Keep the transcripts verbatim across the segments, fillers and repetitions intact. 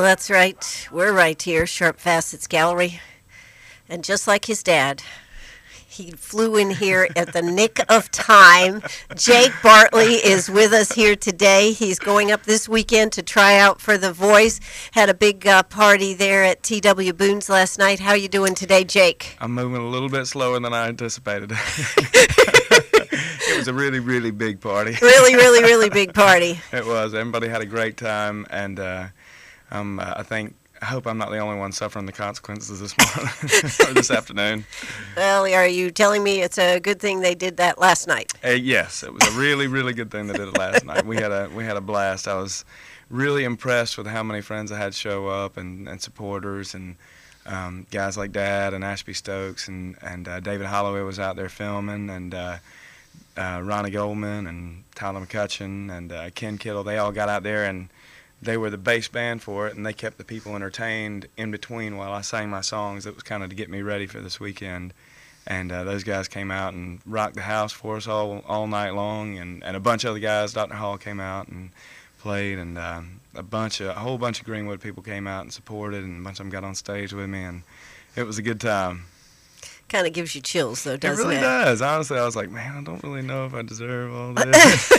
that's right. We're right here, Sharp Facets Gallery. And just like his dad, he flew in here at the nick of time. Jake Bartley is with us here today. He's going up this weekend to try out for The Voice. Had a big uh, party there at T W Boone's last night. How you doing today, Jake? I'm moving a little bit slower than I anticipated. It was a really, really big party. Really, really, really big party. It was. Everybody had a great time, and uh, um, uh, I think I hope I'm not the only one suffering the consequences this morning or this afternoon. Well, are you telling me it's a good thing they did that last night? Uh, yes, it was a really, really good thing they did it last night. We had a we had a blast. I was really impressed with how many friends I had show up and, and supporters and um, guys like Dad and Ashby Stokes and and uh, David Holloway was out there filming and uh, uh, Ronnie Goldman and Tyler McCutcheon and uh, Ken Kittle. They all got out there and they were the bass band for it, and they kept the people entertained in between while I sang my songs. It was kind of to get me ready for this weekend. And uh, those guys came out and rocked the house for us all all night long, and, and a bunch of other guys. Doctor Hall came out and played, and uh, a bunch of a whole bunch of Greenwood people came out and supported, and a bunch of them got on stage with me, and it was a good time. Kind of gives you chills, though, doesn't it? It really does. Honestly, I was like, man, I don't really know if I deserve all this.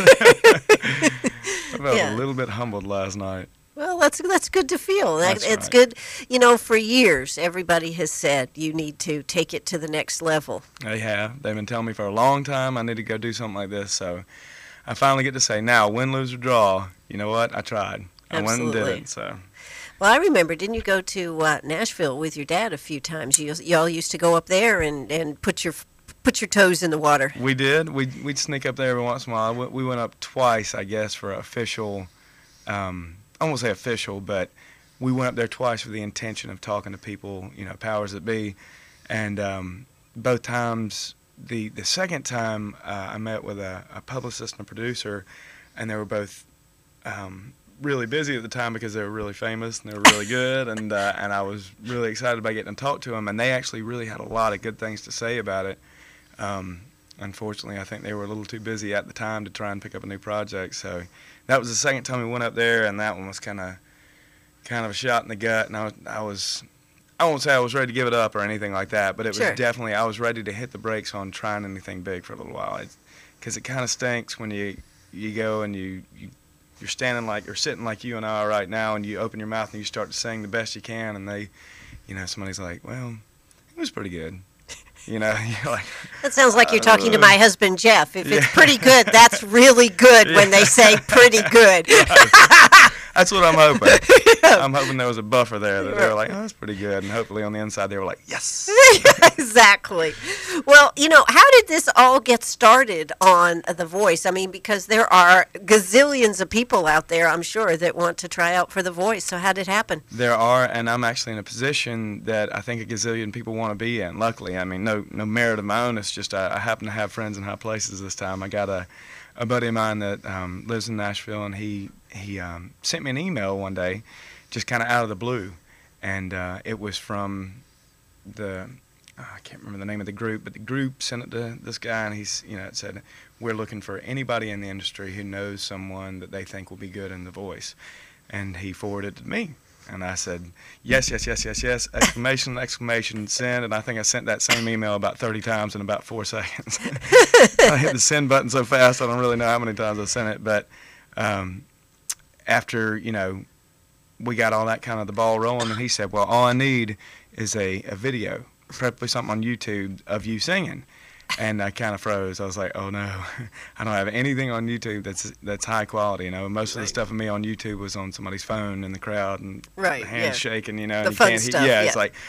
I felt Yeah. a little bit humbled last night. Well, that's that's good to feel. That, That's it's right. good. You know, for years, everybody has said you need to take it to the next level. They have. They've been telling me for a long time I need to go do something like this. So I finally get to say now, win, lose, or draw, you know what? I tried. I went and did Absolutely. it. So Well, I remember, didn't you go to uh, Nashville with your dad a few times? You y'all used to go up there and, and put your put your toes in the water. we did. We'd, we'd sneak up there every once in a while. We, we went up twice, I guess, for official, um, I won't say official, but we went up there twice with the intention of talking to people, you know, powers that be. And um, both times, the, the second time uh, I met with a, a publicist and a producer, and they were both um, really busy at the time because they were really famous and they were really good, and uh, and I was really excited about getting to talk to them, and they actually really had a lot of good things to say about it. Um, unfortunately, I think they were a little too busy at the time to try and pick up a new project, so that was the second time we went up there, and that one was kind of kind of a shot in the gut, and I was, I was I won't say I was ready to give it up or anything like that, but it was Sure. definitely, I was ready to hit the brakes on trying anything big for a little while, because it kind of stinks when you you go and you, you you're standing like, you're sitting like you and I are right now, and you open your mouth and you start to sing the best you can, and they, you know, somebody's like, well, it was pretty good. You know, you're like, That sounds like you're talking to uh, my husband, Jeff. If it's yeah. pretty good, that's really good when they say pretty good. That's what I'm hoping. I'm hoping there was a buffer there that they were like, oh, that's pretty good. And hopefully on the inside they were like, yes. Exactly. Well, you know, how did this all get started on The Voice? I mean, because there are gazillions of people out there, I'm sure, that want to try out for The Voice. So how did it happen? There are, and I'm actually in a position that I think a gazillion people want to be in, luckily. I mean, no no merit of my own. It's just I, I happen to have friends in high places this time. I got a, a buddy of mine that um, lives in Nashville, and he, he um, sent me an email one day, just kind of out of the blue. And uh, it was from the, oh, I can't remember the name of the group, but the group sent it to this guy, and he's, you know, it said, we're looking for anybody in the industry who knows someone that they think will be good in The Voice. And he forwarded it to me. And I said, yes, yes, yes, yes, yes, exclamation, exclamation, send. And I think I sent that same email about thirty times in about four seconds. I hit the send button so fast, I don't really know how many times I sent it. But um, after, you know, we got all that kind of the ball rolling, and he said, well, all I need is a, a video, preferably something on YouTube of you singing. And I kind of froze. I was like, oh, no, I don't have anything on YouTube that's that's high quality. You know, most of the Right. stuff of me on YouTube was on somebody's phone in the crowd and Right, hands yeah. shaking, you know. The and you fun can't he- stuff, Yeah, yeah. it's like,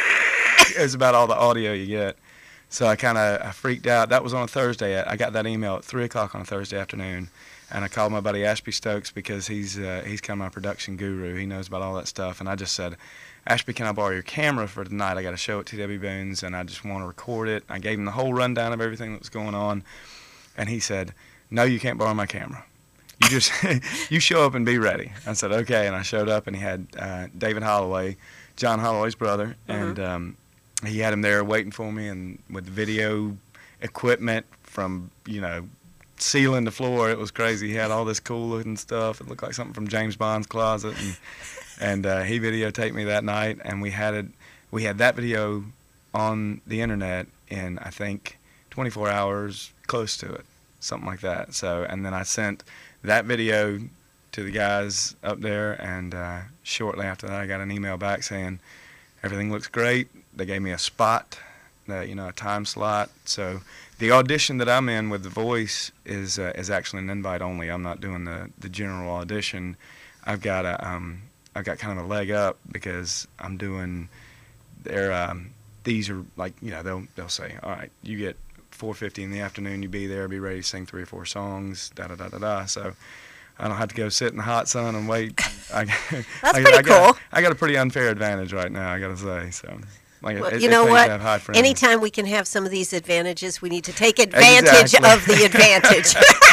it's about all the audio you get. So I kind of I freaked out. That was on a Thursday. I got that email at three o'clock on a Thursday afternoon. And I called my buddy Ashby Stokes because he's uh, he's kind of my production guru. He knows about all that stuff. And I just said, Ashby, can I borrow your camera for tonight? I got a show at T W Boone's, and I just want to record it. I gave him the whole rundown of everything that was going on. And he said, no, you can't borrow my camera. You just, you show up and be ready. I said, okay. And I showed up, and he had uh, David Holloway, John Holloway's brother, Mm-hmm. and um, he had him there waiting for me, and with video equipment from, you know, ceiling to floor. It was crazy. He had all this cool looking stuff. It looked like something from James Bond's closet. And and uh, he videotaped me that night, and we had it. We had that video on the internet in I think twenty-four hours, close to it, something like that. So, and then I sent that video to the guys up there, and uh, shortly after that, I got an email back saying everything looks great. They gave me a spot, uh, you know, a time slot. So the audition that I'm in with The Voice is uh, is actually an invite only. I'm not doing the, the general audition. I've got a um, I've got kind of a leg up because I'm doing their um, these are like, you know, they'll they'll say, all right, you get four fifty in the afternoon, you be there, be ready to sing three or four songs, da da da da da. So I don't have to go sit in the hot sun and wait. I, That's I, pretty I cool. got, I got a pretty unfair advantage right now, I got to say. So, like, Well, it, you it know pays what? to have high friends. Anytime we can have some of these advantages, we need to take advantage Exactly. of the advantage.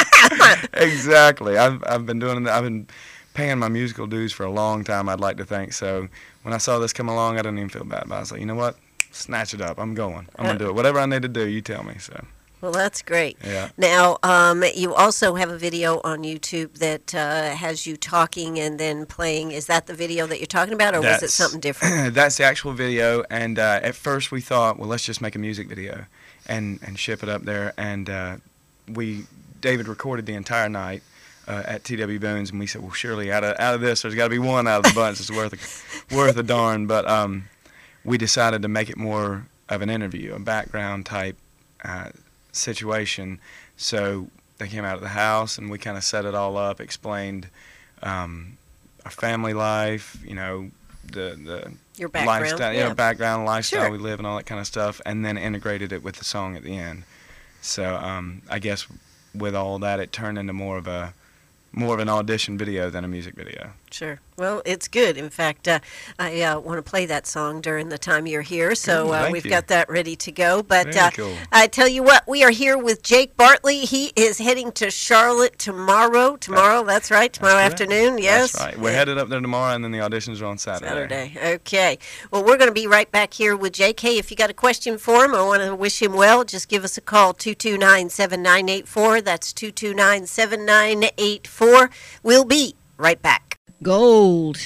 Exactly. I've I've been doing I've been paying my musical dues for a long time, I'd like to think. So when I saw this come along, I didn't even feel bad about it. I was like, you know what? Snatch it up. I'm going. I'm going to do it. Whatever I need to do, you tell me. So. Well, that's great. Yeah. Now, um, you also have a video on YouTube that uh, has you talking and then playing. Is that the video that you're talking about, or was it That's- something different? That's the actual video, and uh, at first we thought, well, let's just make a music video and, and ship it up there. And uh, we, David recorded the entire night uh, at T W Boone's, and we said, well, surely out of out of this, there's got to be one out of the bunch that's worth a, worth a darn. But um, we decided to make it more of an interview, a background type uh, situation. So they came out of the house, and we kind of set it all up, explained um, our family life, you know, the the Your background, lifestyle, yeah. you know, background, lifestyle Sure. we live, and all that kind of stuff, and then integrated it with the song at the end. So um, I guess with all that, it turned into more of a more of an audition video than a music video. Sure. Well, it's good. In fact, uh, I uh, want to play that song during the time you're here, so Cool, uh, thank we've you. got that ready to go. But Very uh, cool. I tell you what, we are here with Jake Bartley. He is heading to Charlotte tomorrow. Tomorrow, that's right, tomorrow That's correct. afternoon, yes? That's right. We're Yeah. headed up there tomorrow, and then the auditions are on Saturday. Saturday. Okay. Well, we're going to be right back here with Jake. Hey, if you got a question for him or want to wish him well, just give us a call, two two nine, seven nine eight four. That's two two nine, seven nine eight four. We'll be right back. Gold.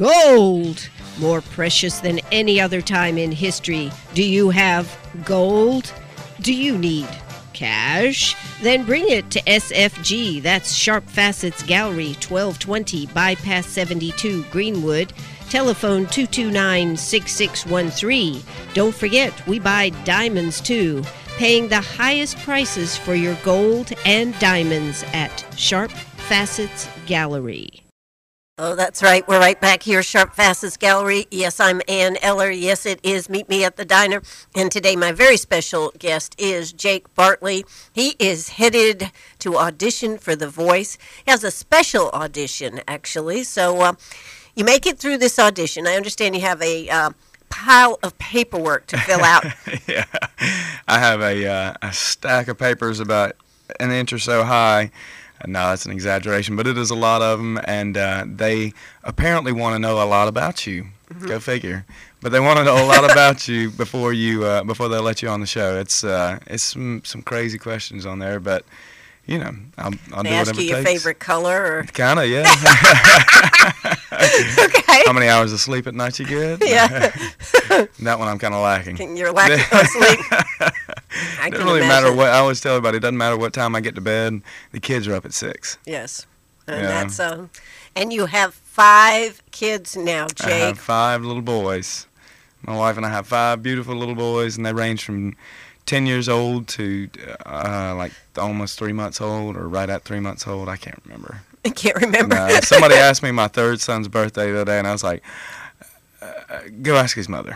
Gold. More precious than any other time in history. Do you have gold? Do you need cash? Then bring it to S F G. That's Sharp Facets Gallery, twelve twenty Bypass seventy-two, Greenwood. Telephone two two nine, six six one three. Don't forget, we buy diamonds too. Paying the highest prices for your gold and diamonds at Sharp Facets Gallery. Oh, that's right. We're right back here, Sharp Facets Gallery. Yes, I'm Ann Eller. Yes, it is Meet Me at the Diner. And today my very special guest is Jake Bartley. He is headed to audition for The Voice. He has a special audition, actually. So uh, you make it through this audition. I understand you have a uh, pile of paperwork to fill out. Yeah, I have a uh, a stack of papers about an inch or so high. No, that's an exaggeration, but it is a lot of them, and uh, they apparently want to know a lot about you. Mm-hmm. Go figure. But they want to know a lot about you before you uh, before they let you on the show. It's uh, it's some some crazy questions on there, but you know, I'll, I'll They do ask whatever you it your takes. favorite color, or Kind of, yeah. okay, How many hours of sleep at night you get? Yeah. That one I'm kind of lacking. you're lacking of sleep. I It can doesn't really matter imagine. what. I always tell everybody, it doesn't matter what time I get to bed. The kids are up at six. Yes, and Yeah. that's um, and you have five kids now, I Jake. have five little boys. My wife and I have five beautiful little boys, and they range from ten years old to uh, like almost three months old, or right at three months old. I can't remember. I can't remember. No, somebody asked me my third son's birthday the other day, and I was like, uh, "Go ask his mother."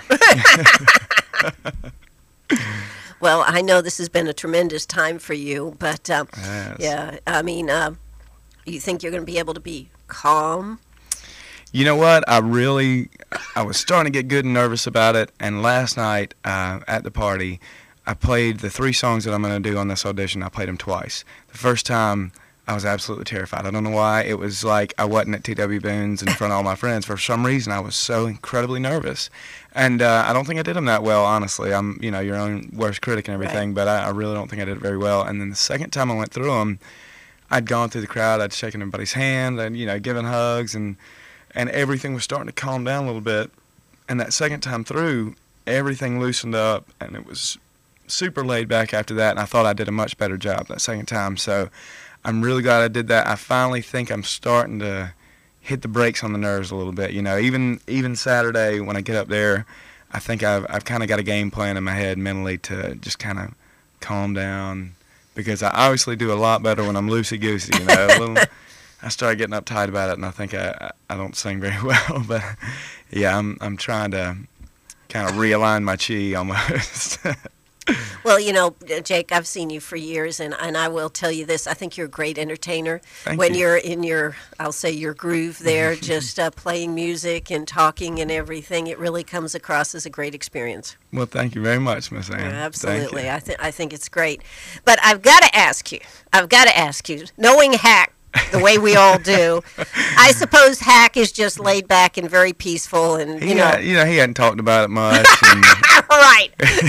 Well, I know this has been a tremendous time for you, but um, Yes. yeah, I mean, uh, you think you're going to be able to be calm? You know what? I really, I was starting to get good and nervous about it. And last night uh, at the party, I played the three songs that I'm going to do on this audition. I played them twice. The first time, I was absolutely terrified. I don't know why. It was like I wasn't at T W Boone's in front of all my friends. For some reason, I was so incredibly nervous. And uh, I don't think I did them that well, honestly. I'm, you know, your own worst critic and everything, Right. but I, I really don't think I did it very well. And then the second time I went through them, I'd gone through the crowd, I'd shaken everybody's hand, and, you know, given hugs, and and everything was starting to calm down a little bit. And that second time through, everything loosened up, and it was super laid back after that, and I thought I did a much better job that second time. So I'm really glad I did that. I finally think I'm starting to hit the brakes on the nerves a little bit. You know, even even Saturday when I get up there, I think I've I've kind of got a game plan in my head mentally to just kind of calm down, because I obviously do a lot better when I'm loosey-goosey, you know. A little, I started getting uptight about it, and I think I I don't sing very well, but yeah, I'm I'm trying to kind of realign my chi almost. Well, you know, Jake, I've seen you for years, and, and I will tell you this. I think you're a great entertainer. Thank when you. you're in your, I'll say, your groove there, just uh, playing music and talking and everything, it really comes across as a great experience. Well, thank you very much, Miss Ann. Yeah, Thank absolutely. you. I, th- I think it's great. But I've got to ask you, I've got to ask you, knowing Hack the way we all do, I suppose Hack is just laid back and very peaceful, and, He you know. had- you know, he hadn't talked about it much. And Right.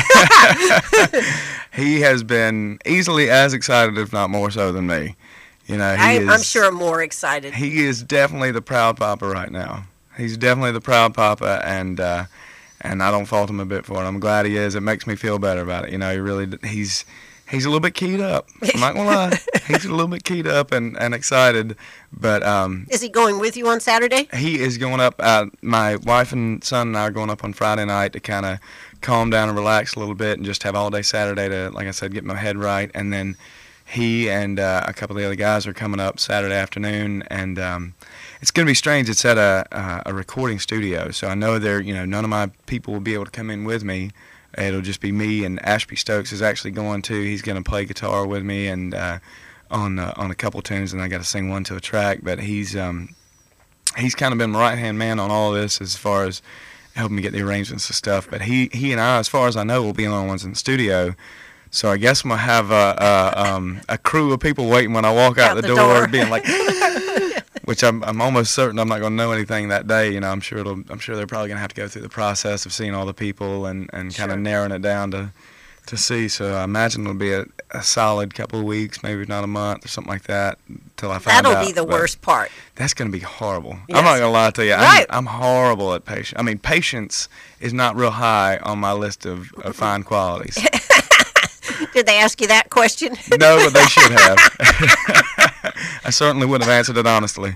he has been easily as excited, if not more so, than me. You know, he I, is, I'm sure I'm more excited. he is definitely the proud papa right now. He's definitely the proud papa, and uh, and I don't fault him a bit for it. I'm glad he is. It makes me feel better about it. You know, he really he's he's a little bit keyed up. I'm not gonna lie, he's a little bit keyed up and, and excited, but um, Is he going with you on Saturday? he is going up. Uh, my wife and son and I are going up on Friday night to kind of calm down and relax a little bit, and just have all day Saturday to, like I said, get my head right. And then he and uh, a couple of the other guys are coming up Saturday afternoon, and um, it's going to be strange. It's at a uh, a recording studio, so I know there, you know, none of my people will be able to come in with me. It'll just be me, and Ashby Stokes is actually going too. He's going to play guitar with me and uh, on uh, on a couple tunes, and I got to sing one to a track. But he's um, he's kind of been my right hand man on all of this as far as helping me get the arrangements and stuff. But he he and I, as far as I know, will be the only ones in the studio. So I guess I'm gonna have a a, um, a crew of people waiting when I walk out, Out the, the door, door. being like. Which I'm I'm almost certain I'm not going to know anything that day. You know, I'm sure it'll I'm sure they're probably going to have to go through the process of seeing all the people and, and kind Sure. of narrowing it down to to see. So I imagine it'll be a, a solid couple of weeks, maybe not a month or something like that, till I find out. That'll be the But worst part. That's going to be horrible. Yes. I'm not going to lie to you. Right. I'm, I'm horrible at patience. I mean, patience is not real high on my list of, of fine qualities. Did they ask you that question? No, but they should have. I certainly wouldn't have answered it honestly.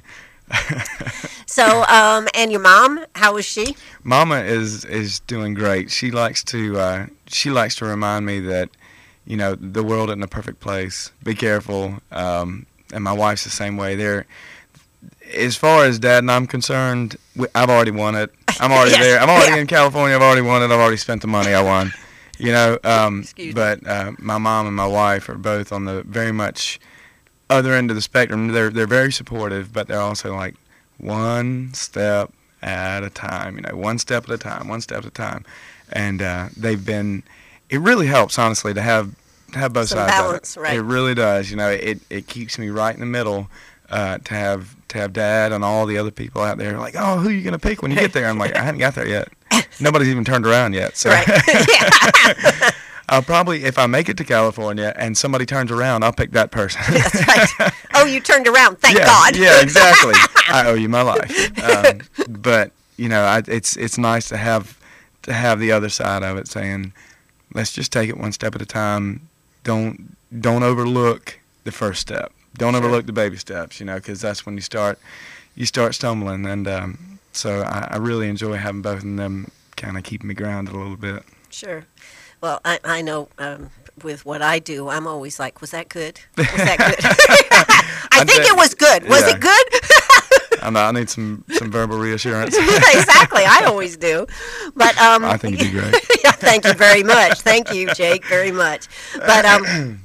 So, um, and your mom, how was she? Mama is is doing great. She likes to uh, she likes to remind me that, you know, the world isn't a perfect place. Be careful. Um, and my wife's the same way. They're, as far as Dad and I'm concerned, we, I've already won it. I'm already Yes. there. I'm already Yeah. in California. I've already won it. I've already spent the money I won. You know. Um, Excuse me. but uh, my mom and my wife are both on the very much other end of the spectrum. They're they're very supportive, but they're also like one step at a time. You know, one step at a time, one step at a time, and uh, they've been. It really helps, honestly, to have to have both Some sides balance, of it. right. It really does. You know, it it keeps me right in the middle. Uh, to have to have Dad and all the other people out there like, oh, who are you gonna pick when you get there? I'm like, I haven't got there yet. Nobody's even turned around yet. So. Right. Yeah. I'll probably, if I make it to California and somebody turns around, I'll pick that person. That's right. Oh, you turned around. Thank yeah, God. yeah, exactly. I owe you my life. Um, but you know, I, it's it's nice to have to have the other side of it, saying, let's just take it one step at a time. Don't don't overlook the first step. Don't Sure. overlook the baby steps. You know, because that's when you start you start stumbling. And um, so I, I really enjoy having both of them kind of keeping me grounded a little bit. Sure. Well, I, I know um, with what I do, I'm always like, was that good? Was that good? I I think did- it was good. Was yeah. it good? I know I need some some verbal reassurance. Exactly. I always do. But um, I think it'd be great. yeah, thank you very much. Thank you, Jake, very much. But um,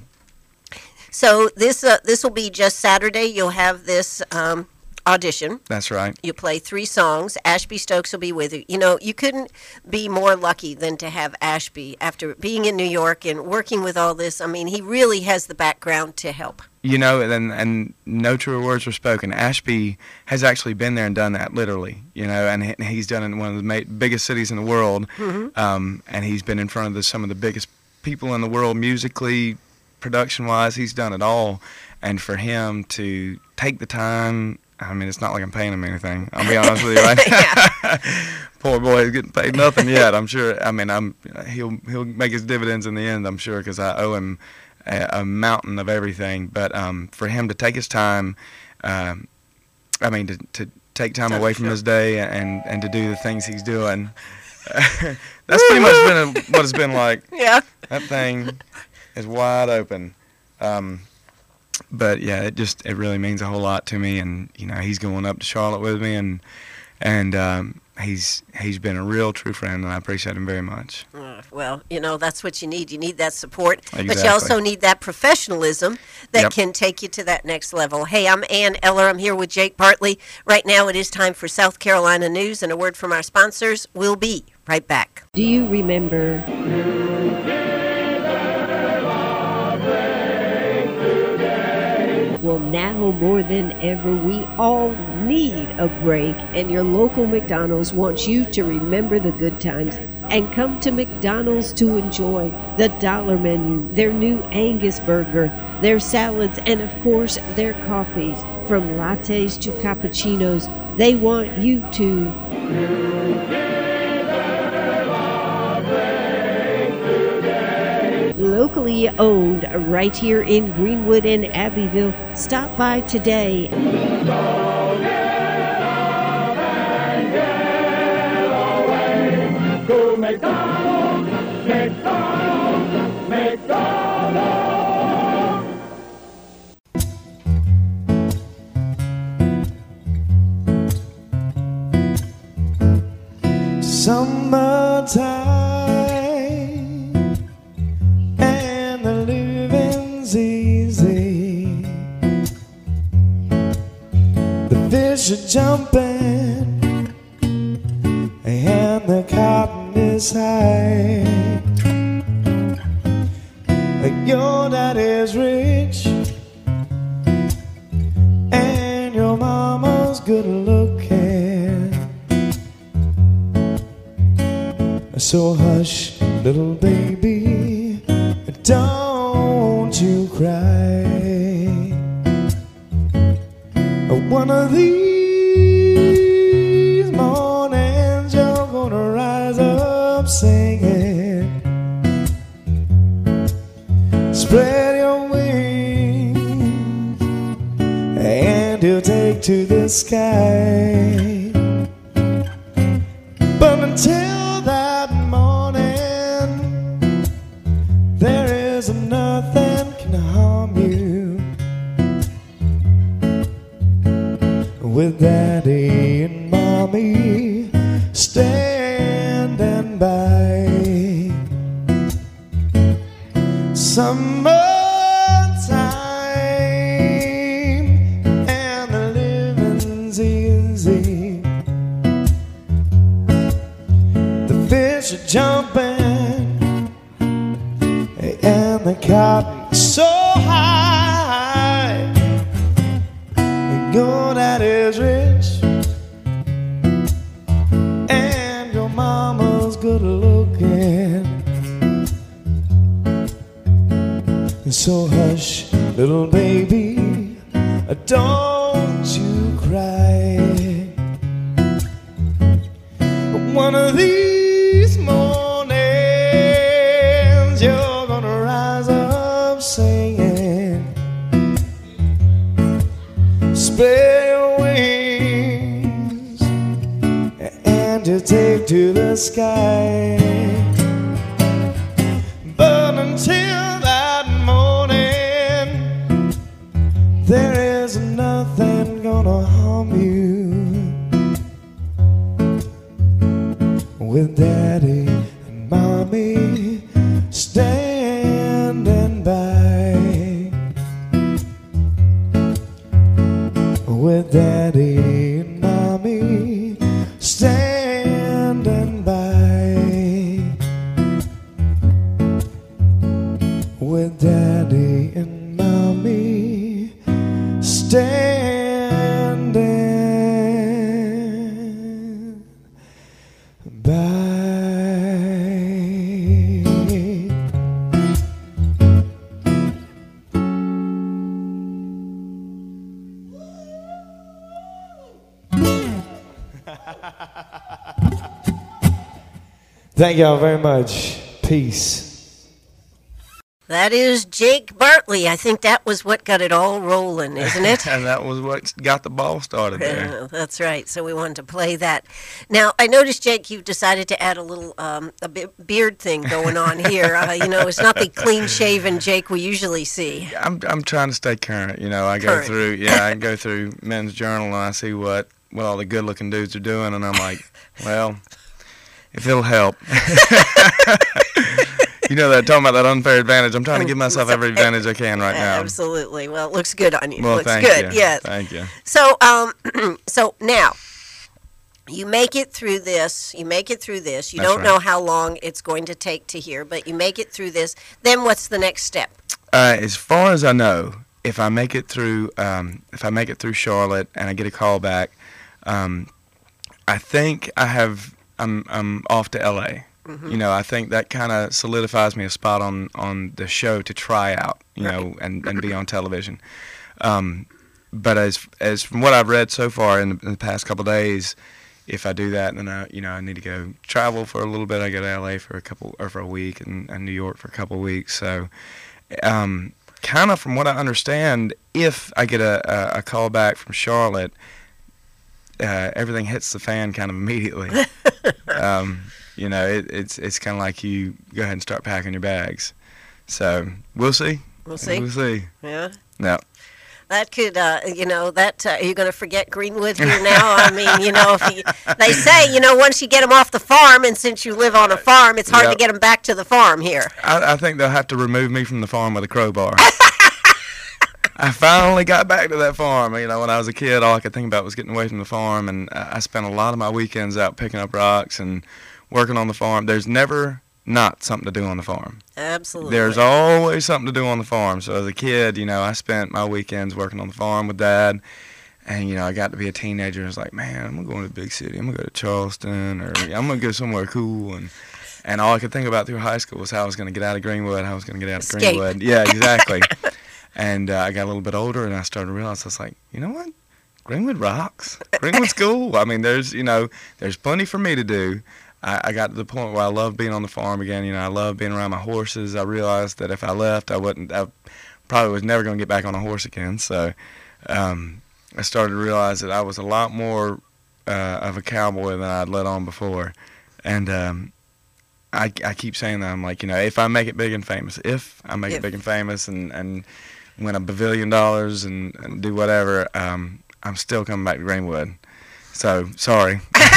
so this uh, this will be just Saturday. You'll have this um, audition. That's right. You play three songs. Ashby Stokes will be with you. You know, you couldn't be more lucky than to have Ashby after being in New York and working with all this. I mean, he really has the background to help. You know, and and no truer words were spoken. Ashby has actually been there and done that, literally. You know, and he- he's done it in one of the ma- biggest cities in the world. Mm-hmm. Um, and he's been in front of the, some of the biggest people in the world, musically, production-wise. He's done it all. And for him to take the time, I mean, it's not like I'm paying him anything. I'll be honest with you, right? Poor boy, he's getting paid nothing yet. I'm sure. I mean, I'm he'll he'll make his dividends in the end. I'm sure, because I owe him a, a mountain of everything. But um, for him to take his time, um, I mean, to to take time away from his day and and to do the things he's doing. That's pretty much been a, what it's been like. Yeah. That thing is wide open. Um, but yeah, it just it really means a whole lot to me. And you know, he's going up to Charlotte with me, and and um, he's he's been a real true friend, and I appreciate him very much. Uh, well, you know, that's what you need. You need that support, Exactly. but you also need that professionalism that Yep. can take you to that next level. Hey, I'm Ann Eller. I'm here with Jake Bartley. Right now it is time for South Carolina news, and a word from our sponsors. We'll be right back. Do you remember? Well, now more than ever, we all need a break, and your local McDonald's wants you to remember the good times and come to McDonald's to enjoy the dollar menu, their new Angus burger, their salads, and of course, their coffees. From lattes to cappuccinos, they want you to locally owned right here in Greenwood and Abbeville. Stop by today. Go McDonald's, McDonald's, McDonald's. Summertime and the living's easy. The fish are jumping and the cotton is high. Your daddy's rich and your mama's good looking. So hush, little baby, don't you cry. One of these mornings you're gonna rise up singing. Spread your wings and you'll take to the sky. But until that morning, there is nothing can harm you. With Daddy and Mommy standing by. Summertime and the living's easy. The fish are jumping and the cotton's so high. Your daddy's rich and your mama's good looking. So hush, little baby, don't you cry. One of these mornings you're gonna rise up singing. Spread your wings and you take to the sky. But until that morning, there is nothing gonna harm you. With Daddy and Mommy standing by. With Daddy and Mommy standing by. With Daddy and Mommy standing by. Thank y'all very much. Peace. That is Jake Bartley. I think that was what got it all rolling, isn't it? And that was what got the ball started there. Uh, that's right. So we wanted to play that. Now, I noticed, Jake, you've decided to add a little um, a be- beard thing going on here. Uh, you know, it's not the clean-shaven Jake we usually see. I'm I'm trying to stay current. You know, I go Current. through yeah, I go through Men's Journal and I see what what all the good-looking dudes are doing, and I'm like, well, if it'll help. You know that talking about that unfair advantage. I'm trying to give myself every advantage I can right now. Absolutely. Well, it looks good on you. Well, looks thank good. you. Yes. Thank you. So, um, so now you make it through this. You make it through this. You That's don't right. know how long it's going to take to hear, but you make it through this. Then what's the next step? Uh, as far as I know, if I make it through, um, if I make it through Charlotte and I get a call back, um, I think I have. I'm I'm off to L A. Mm-hmm. You know, I think that kind of solidifies me a spot on, on the show to try out, you Right. know, and, and be on television. Um, but as as from what I've read so far in the, in the past couple of days, if I do that, then I you know I need to go travel for a little bit. I go to L A for a couple or for a week, and, and New York for a couple of weeks. So, um, kind of from what I understand, if I get a, a, a call back from Charlotte, uh, everything hits the fan kind of immediately. um, You know, it, it's it's kind of like you go ahead and start packing your bags. So we'll see. We'll see. We'll see. Yeah. No. That could, uh, you know, that uh, are you going to forget Greenwood here now? I mean, you know, if you, they say, you know, once you get them off the farm, and since you live on a farm, it's hard Yep. to get them back to the farm here. I, I think they'll have to remove me from the farm with a crowbar. I finally got back to that farm. You know, when I was a kid, all I could think about was getting away from the farm, and I I spent a lot of my weekends out picking up rocks and working on the farm. There's never not something to do on the farm. Absolutely. There's always something to do on the farm. So as a kid, you know, I spent my weekends working on the farm with Dad. And, you know, I got to be a teenager and was like, man, I'm going to go to the big city. I'm going to go to Charleston, or I'm going to go somewhere cool. And and all I could think about through high school was how I was going to get out of Greenwood, how I was going to get out of Escape. Greenwood. Yeah, exactly. And uh, I got a little bit older, and I started to realize, I was like, you know what? Greenwood rocks. Greenwood's cool. I mean, there's, you know, there's plenty for me to do. I, I got to the point where I love being on the farm again. You know, I love being around my horses. I realized that if I left, I wouldn't, I probably was never going to get back on a horse again. So um, I started to realize that I was a lot more uh, of a cowboy than I'd let on before. And um, I, I keep saying that. I'm like, you know, if I make it big and famous, if I make If. it big and famous and, and win a bajillion dollars and, and do whatever, um, I'm still coming back to Greenwood. So, sorry.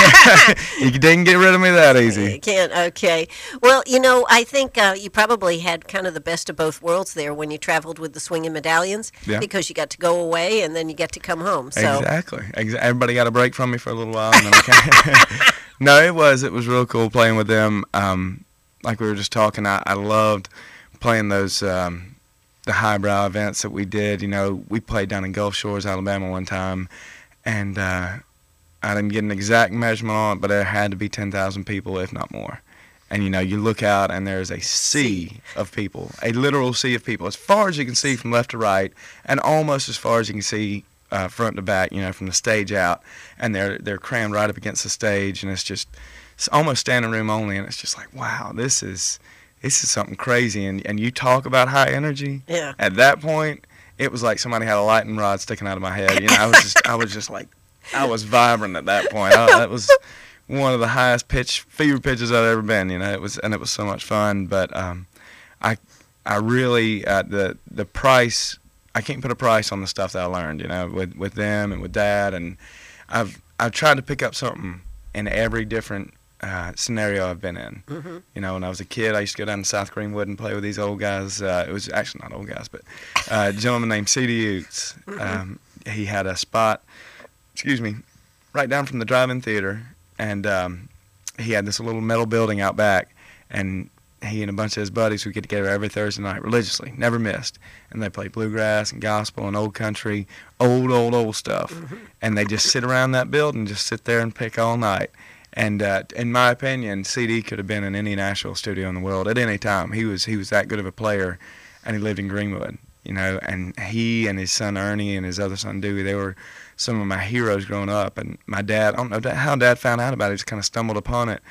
You didn't get rid of me that You easy. can't. Okay. Well, you know, I think uh, you probably had kind of the best of both worlds there when you traveled with the swinging medallions, Yeah. because you got to go away and then you get to come home. So Exactly. Exa- Everybody got a break from me for a little while. And then I came. No, it was. It was real cool playing with them. Um, like we were just talking, I, I loved playing those um, the highbrow events that we did. You know, we played down in Gulf Shores, Alabama one time, and uh, I didn't get an exact measurement on it, but there had to be ten thousand people, if not more. And, you know, you look out and there's a sea of people, a literal sea of people, as far as you can see from left to right, and almost as far as you can see uh, front to back, you know, from the stage out. And they're they're crammed right up against the stage, and it's just it's almost standing room only, and it's just like, wow, this is this is something crazy. And, and you talk about high energy. Yeah. At that point, it was like somebody had a lightning rod sticking out of my head. You know, I was just I was just like, I was vibrant at that point. I, that was one of the highest pitch fever pitches I've ever been. You know, it was and it was so much fun. But um, I I really uh, the the price I can't put a price on the stuff that I learned. You know, with with them and with Dad, and I've I've tried to pick up something in every different uh, scenario I've been in. Mm-hmm. You know, when I was a kid, I used to go down to South Greenwood and play with these old guys. Uh, it was actually not old guys, but uh, a gentleman named C D Utes. Mm-hmm. Um, he had a spot, excuse me, right down from the drive-in theater, and um, he had this little metal building out back, and he and a bunch of his buddies would get together every Thursday night religiously, never missed, and they played bluegrass and gospel and old country, old, old, old stuff, Mm-hmm. and they just sit around that building, just sit there and pick all night. And uh, in my opinion, C D could have been in any Nashville studio in the world at any time. He was he was that good of a player, and he lived in Greenwood, you know. And he and his son Ernie and his other son Dewey, they were some of my heroes growing up. And my dad, I don't know how Dad found out about it. He just kind of stumbled upon it,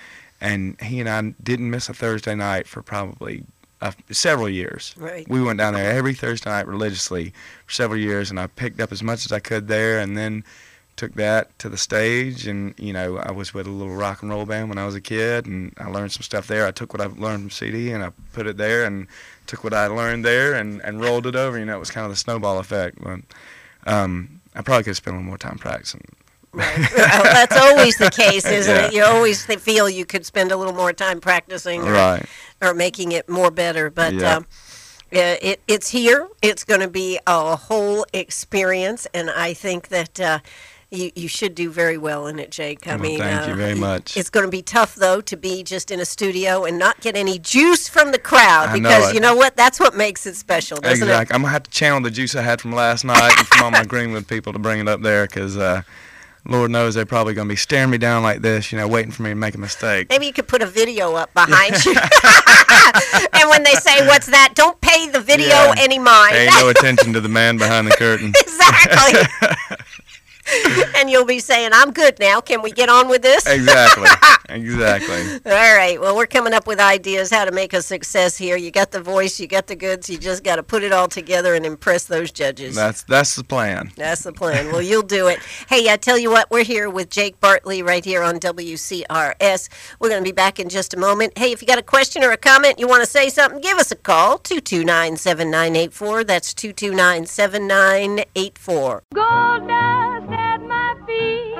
and he and I didn't miss a Thursday night for probably uh, several years. Right. We went down there every Thursday night religiously for several years, and I picked up as much as I could there, and then took that to the stage. And you know, I was with a little rock and roll band when I was a kid, and I learned some stuff there. I took what I learned from C D and I put it there, and took what I learned there and, and rolled it over. You know, it was kind of the snowball effect. But um, I probably could have spent a little more time practicing. Right. Well, that's always the case, isn't Yeah. it? You always th- feel you could spend a little more time practicing or, Right. or making it more better. But Yeah. um, uh, it, it's here. It's going to be a whole experience, and I think that uh, you, you should do very well in it, Jake. I Well, mean, thank you uh, very much. It's going to be tough, though, to be just in a studio and not get any juice from the crowd, I know because it. you know what? That's what makes it special, doesn't Exactly. I'm going to have to channel the juice I had from last night and from all my Greenwood people to bring it up there, because uh, Lord knows they're probably going to be staring me down like this, you know, waiting for me to make a mistake. Maybe you could put a video up behind you. And when they say, "What's that?" don't pay the video Yeah. any mind. Pay no attention to the man behind the curtain. Exactly. And you'll be saying, "I'm good now. Can we get on with this?" Exactly. Exactly. All right. Well, we're coming up with ideas how to make a success here. You got the voice, you got the goods. You just got to put it all together and impress those judges. That's that's the plan. That's the plan. Well, you'll do it. Hey, I tell you what, we're here with Jake Bartley right here on W C R S. We're going to be back in just a moment. Hey, if you got a question or a comment, you want to say something, give us a call, two two nine, seven nine eight four. That's two two nine, seven nine eight four. Gold dust at my feet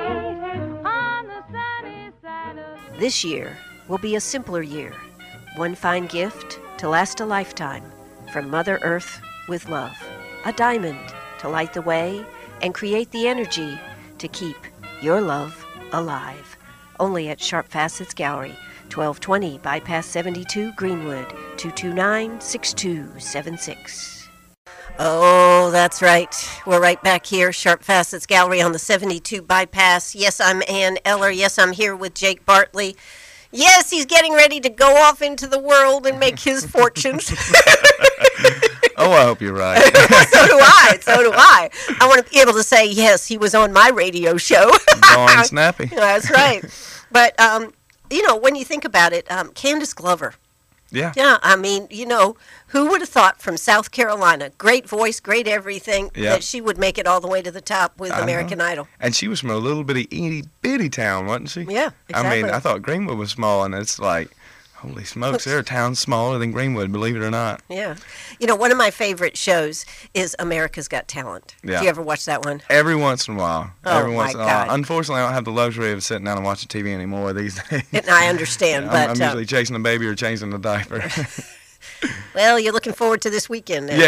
on the sunny side of... This year will be a simpler year. One fine gift to last a lifetime from Mother Earth with love. A diamond to light the way and create the energy to keep your love alive. Only at Sharp Facets Gallery, twelve twenty Bypass seventy-two Greenwood, two two nine, six two seven six. Oh, that's right. We're right back here, Sharp Facets Gallery on the seventy-two Bypass. Yes, I'm Ann Eller. Yes, I'm here with Jake Bartley. Yes, he's getting ready to go off into the world and make his fortunes. Oh, I hope you're right. So do I. So do I. I want to be able to say, yes, he was on my radio show. Going snappy. That's right. But, um, you know, when you think about it, um, Candace Glover. Yeah. Yeah, I mean, you know, who would have thought from South Carolina, great voice, great everything, Yeah. that she would make it all the way to the top with I American know. Idol. And she was from a little bitty, itty bitty town, wasn't she? Yeah, exactly. I mean, I thought Greenwood was small, and it's like, holy smokes, there are towns smaller than Greenwood, believe it or not. Yeah. You know, one of my favorite shows is America's Got Talent. Yeah. Do you ever watch that one? Every once in a while. Oh, Every my once in a God. while. Unfortunately, I don't have the luxury of sitting down and watching T V anymore these days. And I understand, I'm, but, I'm uh, usually chasing a baby or changing a diaper. well, you're looking forward to this weekend then. Yeah.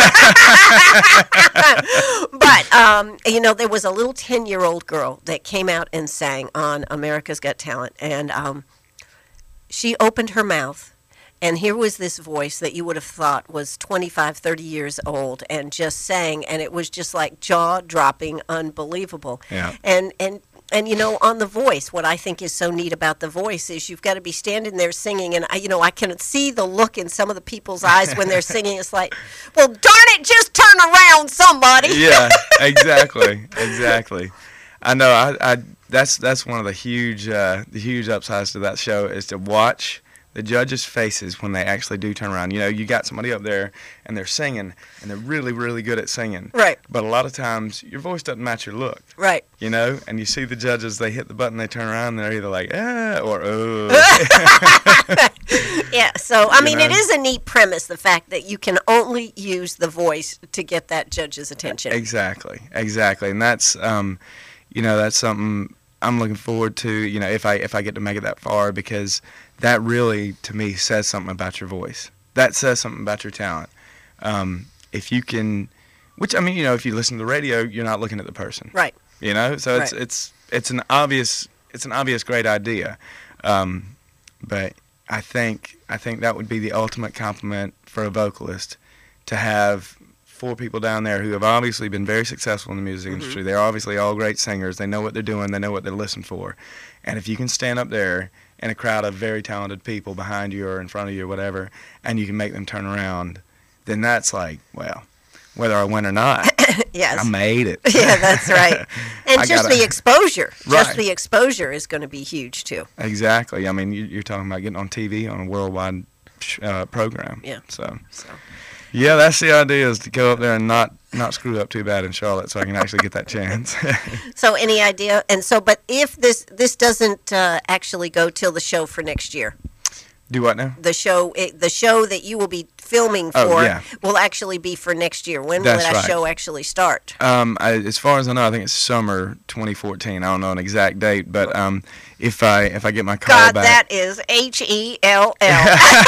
But, um, you know, there was a little ten-year-old girl that came out and sang on America's Got Talent, and um, she opened her mouth, and here was this voice that you would have thought was twenty-five, thirty years old, and just sang, and it was just like jaw-dropping, unbelievable. Yeah. And, and, and, you know, on The Voice, what I think is so neat about The Voice is you've got to be standing there singing, and, I, you know, I can see the look in some of the people's eyes when they're singing. It's like, well, darn it, just turn around, somebody. Yeah, exactly, exactly. I know. I, I that's that's one of the huge uh, the huge upsides to that show is to watch the judges' faces when they actually do turn around. You know, you got somebody up there and they're singing and they're really really good at singing. Right. But a lot of times your voice doesn't match your look. Right. You know, and you see the judges, they hit the button, they turn around, and they're either like, ah, or, oh. Yeah, so, I You mean, know? it is a neat premise, the fact that you can only use the voice to get that judge's attention. Exactly, exactly. And that's, um, you know, that's something I'm looking forward to, you know, if I if I get to make it that far, because that really, to me, says something about your voice. That says something about your talent. Um, if you can, which, I mean, you know, if you listen to the radio, you're not looking at the person. Right. You know, so it's Right. it's it's an obvious it's an obvious great idea, um, but I think I think that would be the ultimate compliment for a vocalist, to have four people down there who have obviously been very successful in the music Mm-hmm. industry. They're obviously all great singers. They know what they're doing. They know what they're listening for, and if you can stand up there in a crowd of very talented people behind you or in front of you or whatever, and you can make them turn around, then that's like, well, whether I win or not. Yes. I made it. Yeah, that's right. And I just gotta- the exposure, just Right. the exposure is going to be huge too. Exactly. I mean, you- you're talking about getting on T V on a worldwide uh, program. Yeah. So, So, yeah, that's the idea, is to go up there and not, not screw up too bad in Charlotte, so I can actually get that chance. so any idea? And so, but if this this doesn't uh, actually go till the show for next year, Do what now? the show it, the show that you will be filming Oh, for yeah. will actually be for next year. When That's will that right. show actually start? Um, I, as far as I know, I think it's summer twenty fourteen. I don't know an exact date, but um, if I if I get my call God, back, that is H E L L.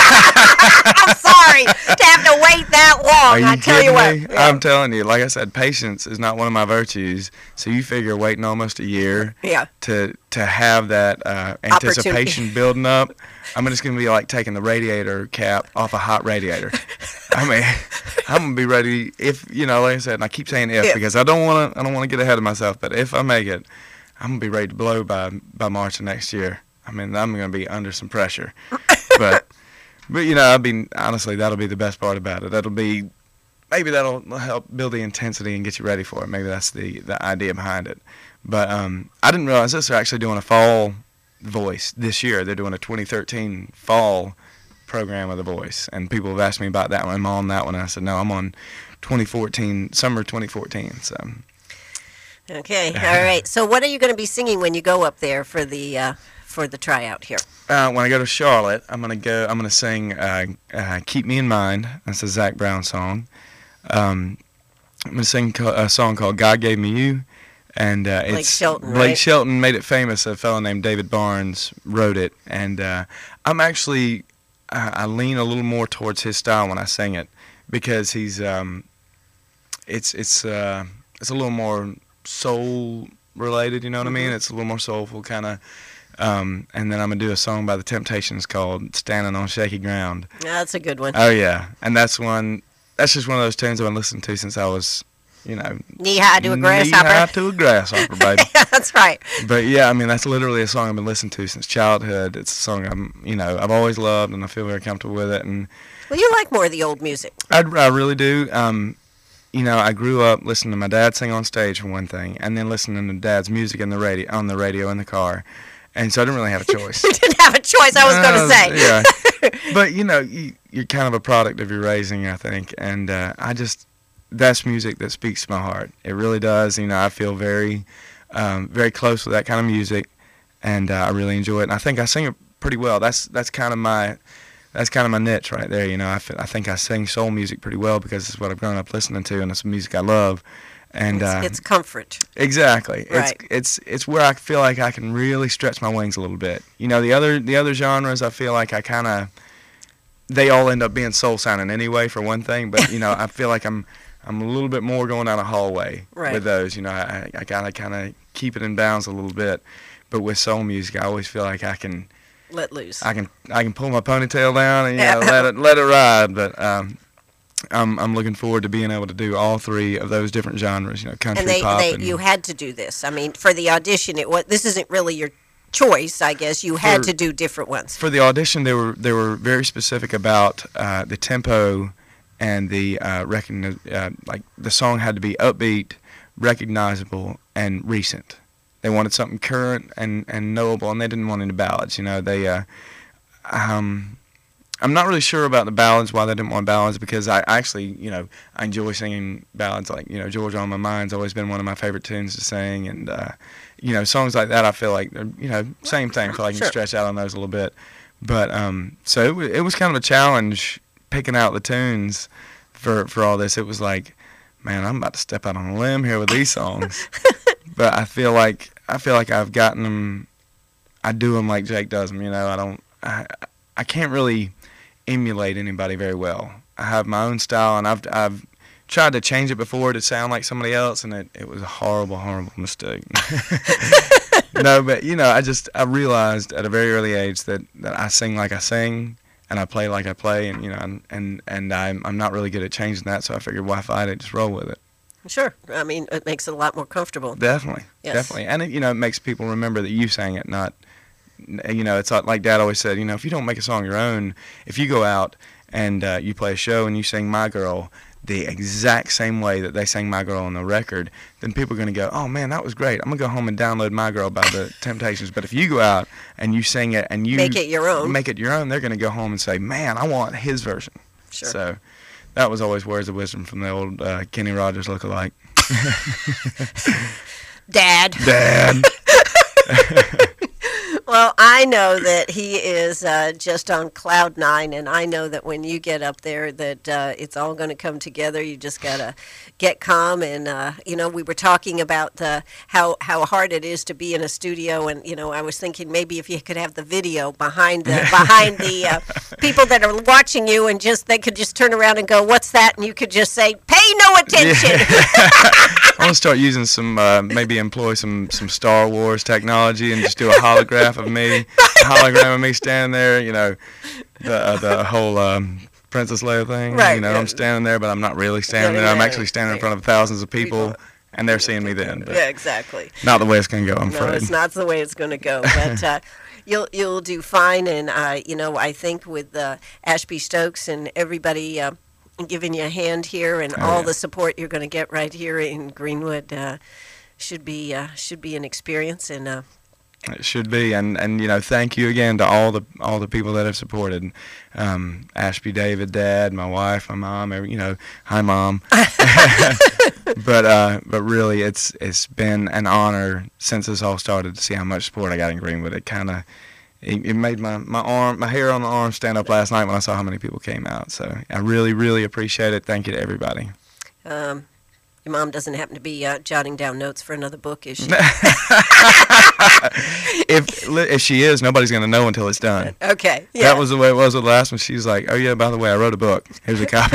I'm sorry to have to wait that are long. you I tell kidding you what. me? Yeah. I'm telling you, like I said, patience is not one of my virtues. So you figure waiting almost a year Yeah. to to have that uh, anticipation building up. I'm just gonna be like taking the radiator cap off a hot radiator. I mean, I'm gonna be ready if you know, like I said, and I keep saying if, If. because I don't want to. I don't want to get ahead of myself. But if I make it, I'm gonna be ready to blow by by March of next year. I mean, I'm gonna be under some pressure. But but you know, I mean, honestly, that'll be the best part about it. That'll be maybe that'll help build the intensity and get you ready for it. Maybe that's the the idea behind it. But um, I didn't realize this. They're actually doing a fall Voice this year. They're doing a twenty thirteen fall program of The Voice, and people have asked me about that one. I'm on that one, and I said no, I'm on twenty fourteen, summer twenty fourteen. So Okay. All right. So, what are you going to be singing when you go up there for the uh, for the tryout here? uh, when I go to Charlotte, I'm gonna go. I'm gonna sing uh, uh, "Keep Me in Mind." That's a Zach Brown song. Um, I'm gonna sing co- a song called "God Gave Me You." And uh, Blake it's Shelton, Blake right? Shelton made it famous. A fellow named David Barnes wrote it, and uh, I'm actually I, I lean a little more towards his style when I sing it, because he's um, it's it's uh, it's a little more soul related. You know what I mean? It's a little more soulful kind of. Um, and then I'm gonna do a song by the Temptations called "Standing on Shaky Ground." Yeah, that's a good one. Oh yeah, and that's one. That's just one of those tunes I've been listening to since I was, you know, Knee high to a knee high grasshopper. to a grasshopper, baby. That's right. But yeah, I mean, that's literally a song I've been listening to since childhood. It's a song I'm, you know, I've always loved, and I feel very comfortable with it. And Well, you like more of the old music. I, I really do. Um, you know, I grew up listening to my dad sing on stage for one thing, and then listening to dad's music in the radio, on the radio in the car, and so I didn't really have a choice. You didn't have a choice. I was going to Uh, say. yeah. But you know, you, you're kind of a product of your raising, I think, and uh, I just that's music that speaks to my heart. It really does. You know, I feel very, um, very close with that kind of music, and uh, I really enjoy it. And I think I sing it pretty well. That's that's kind of my that's kind of my niche right there. You know, I, f- I think I sing soul music pretty well because it's what I've grown up listening to, and it's music I love. And It's, uh, it's comfort. exactly, Right. it's it's it's where I feel like I can really stretch my wings a little bit. You know, the other the other genres, I feel like I kind of they all end up being soul sounding anyway, for one thing. But you know, I feel like I'm I'm a little bit more going down a hallway Right. with those. You know, I I gotta kind of keep it in bounds a little bit. But with soul music, I always feel like I can Let loose. I can I can pull my ponytail down and you know let it let it ride. But um, I'm I'm looking forward to being able to do all three of those different genres. You know, country, and they, pop, they and you had to do this. I mean, for the audition, it was this isn't really your choice, I guess. You had For- to do different ones. for the audition, they were they were very specific about uh, the tempo and the uh, recogni- uh, like the song had to be upbeat, recognizable, and recent. They wanted something current and, and knowable, and they didn't want any ballads. You know, they uh, um, I'm not really sure about the ballads, why they didn't want ballads, because I actually, you know, I enjoy singing ballads. Like, you know, Georgia on My Mind's always been one of my favorite tunes to sing, and uh, you know, songs like that, I feel like they're, you know, same thing. I feel like I can Sure. stretch out on those a little bit. But um, so it, wa- it was kind of a challenge picking out the tunes for for all this. It was like, man, I'm about to step out on a limb here with these songs. But I feel like I feel like I've gotten them. I do them like Jake does them. You know, I don't. I I can't really emulate anybody very well. I have my own style, and I've I've tried to change it before to sound like somebody else, and it, it was a horrible, horrible mistake. No, but you know, I just I realized at a very early age that, that I sing like I sing, and I play like I play, and you know, and and, and I'm I'm not really good at changing that, so I figured why fight it, just roll with it. Sure. I mean, it makes it a lot more comfortable. Definitely, Yes. definitely, and it, you know, it makes people remember that you sang it, not, you know, it's like, like Dad always said, you know, if you don't make a song your own, if you go out and uh, you play a show and you sing My Girl, the exact same way that they sang My Girl on the record, then people are going to go, oh, man, that was great. I'm going to go home and download My Girl by the Temptations. But if you go out and you sing it and you Make it your own. make it your own, they're going to go home and say, man, I want his version. Sure. So that was always words of wisdom from the old uh, Kenny Rogers lookalike. Dad. Dad. Well, I know that he is uh, just on cloud nine, and I know that when you get up there that uh, it's all going to come together. You just got to get calm. And, uh, you know, we were talking about the, how, how hard it is to be in a studio, and, you know, I was thinking maybe if you could have the video behind the behind the uh, people that are watching you, and just they could just turn around and go, what's that? And you could just say, pay no attention. I want to start using some, uh, maybe employ some, some Star Wars technology and just do a holograph of me, a hologram of me standing there, you know, the uh, the whole um, Princess Leia thing. Right, You know, yeah. I'm standing there, but I'm not really standing Yeah, there. I'm yeah, actually standing in front of thousands of people, People. and they're seeing me then. But Yeah, exactly. not the way it's going to go, I'm No, afraid. it's not the way it's going to go. But uh, you'll you'll do fine, and uh, you know I think with uh, Ashby Stokes and everybody uh, giving you a hand here, and Oh, all yeah. the support you're going to get right here in Greenwood, uh, should be uh, should be an experience. And uh, It should be, and, and you know, thank you again to all the all the people that have supported, um, Ashby, David, Dad, my wife, my mom. Every, you know, hi mom. but uh, but really, it's it's been an honor since this all started to see how much support I got in Greenwood. It kind of it, it made my, my arm, my hair on the arm stand up last night when I saw how many people came out. So I really really appreciate it. Thank you to everybody. um, your mom doesn't happen to be uh, jotting down notes for another book, is she? if if she is, nobody's gonna know until it's done. Okay. Yeah. That was the way it was with the last one. She's like, oh yeah, by the way, I wrote a book. Here's a copy.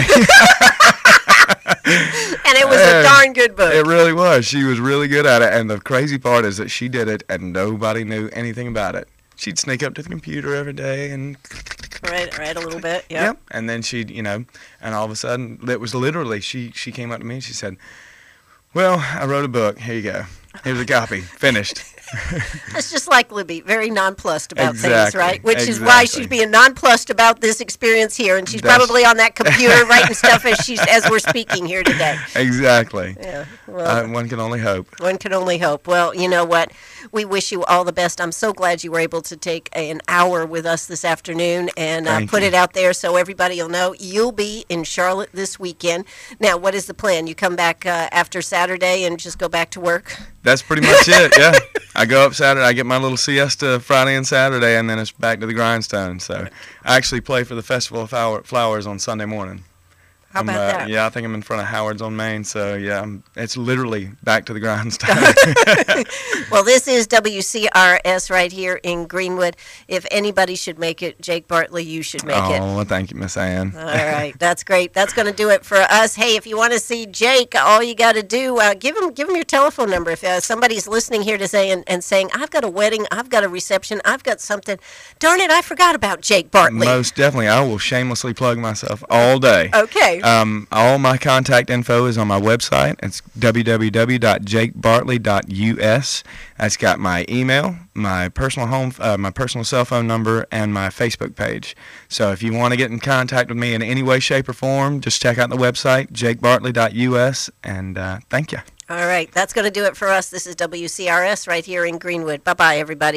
and it was a Hey, darn good book. It really was. She was really good at it. And the crazy part is that she did it and nobody knew anything about it. She'd sneak up to the computer every day and Right, right, a little bit. Yeah. yep. And then she'd, you know, and all of a sudden, it was literally, she, she came up to me and she said, well, I wrote a book. Here you go. Here's a copy. Finished. It's just like Libby, very nonplussed about things, Exactly, right? Which is why exactly. she's being nonplussed about this experience here, and she's That's- probably on that computer writing stuff as she's as we're speaking here today. Exactly. Yeah, well, Uh, one can only hope. one can only hope. Well, you know what? We wish you all the best. I'm so glad you were able to take a, an hour with us this afternoon and uh, Thank put you. it out there so everybody will know. You'll be in Charlotte this weekend. Now, what is the plan? You come back uh, after Saturday and just go back to work? That's pretty much it, yeah. I go up Saturday, I get my little siesta Friday and Saturday, and then it's back to the grindstone. So I actually play for the Festival of Flower- Flowers on Sunday morning. How I'm, about uh, that? Yeah, I think I'm in front of Howard's on Main, so yeah, I'm, it's literally back to the grindstone. Well, this is W C R S right here in Greenwood. If anybody should make it, Jake Bartley, you should make oh, it. well, thank you, Miss Ann. All right, that's great. That's going to do it for us. Hey, if you want to see Jake, all you got to do, uh, give him give him your telephone number. If uh, somebody's listening here to say and, and saying, I've got a wedding, I've got a reception, I've got something. Darn it, I forgot about Jake Bartley. Most definitely, I will shamelessly plug myself all day. Okay. Um, all my contact info is on my website. It's w w w dot jake bartley dot u s. That's got my email, my personal home, uh, my personal cell phone number, and my Facebook page. So if you want to get in contact with me in any way, shape, or form, just check out the website, jake bartley dot u s, and uh, thank you. All right, that's going to do it for us. This is W C R S right here in Greenwood. Bye-bye, everybody.